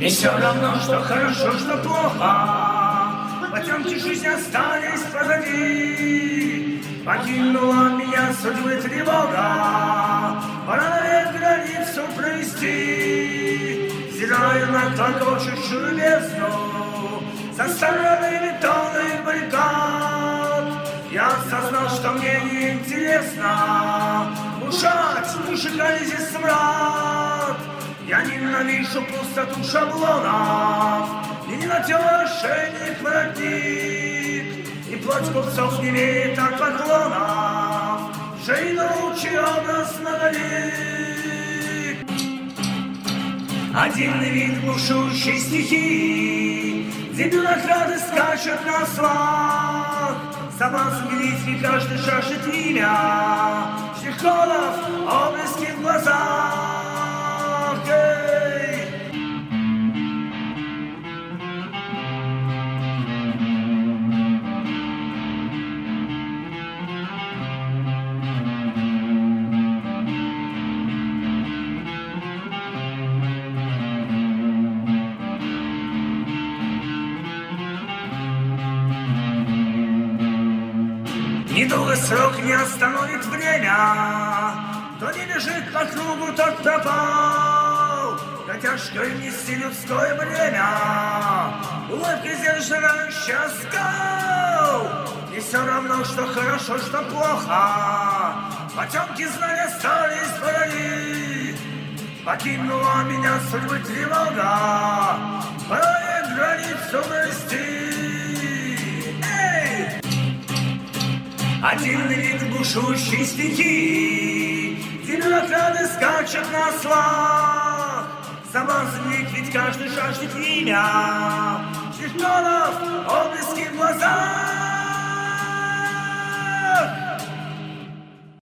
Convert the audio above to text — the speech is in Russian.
И все равно, что хорошо, что плохо, потемки жизни остались позади. Покинула меня судьбы тревога, пора навек границу провести. Взираю на клокочущую бездну со стороны бетонных баррикад. Я осознал, что мне неинтересно дышать, уши здесь смрад. Я ненавижу пустоту шаблонов и ненадежный ошейник воротник. И плоть купцов не имеет от поклонов, шейнучий образ многолик. Отдельный вид бушующей стихии, где бюрократы скачут на слах. Соблазн великий, каждый жаждет имя, штрих-кодов, облески в глазах. Недолго срок не остановит время, кто не бежит по кругу, тот пропал. Да тяжкое нести людское бремя, улыбкой сдерживающая скал. И все равно, что хорошо, что плохо, потемки знания остались позади. Покинула меня судьбы тревога, пора границу провести. Отдельный вид бушующей стихии, где бюрократы скачут на слах. Соблазн ведь каждый жаждет имя, штрих-кодов, облески в глазах.